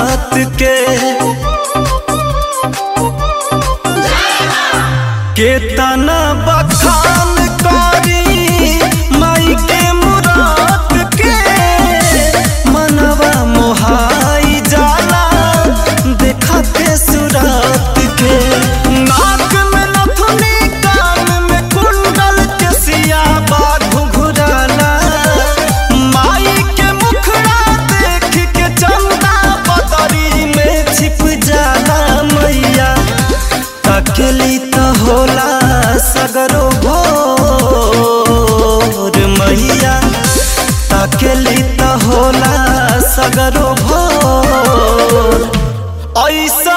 सुरात के केतना बखान करी माई के मुराद के मनवा मोहाई जाला देखते सुरात के नाक में नथुनी कान में कुंडल केसिया बाघ घुघराला माई के मुखड़ा देख के चंदा बदरी में छिप जाला मैया तकली तो होला सगरो भोर मैया तकली तो होला सगरो भोर ऐसा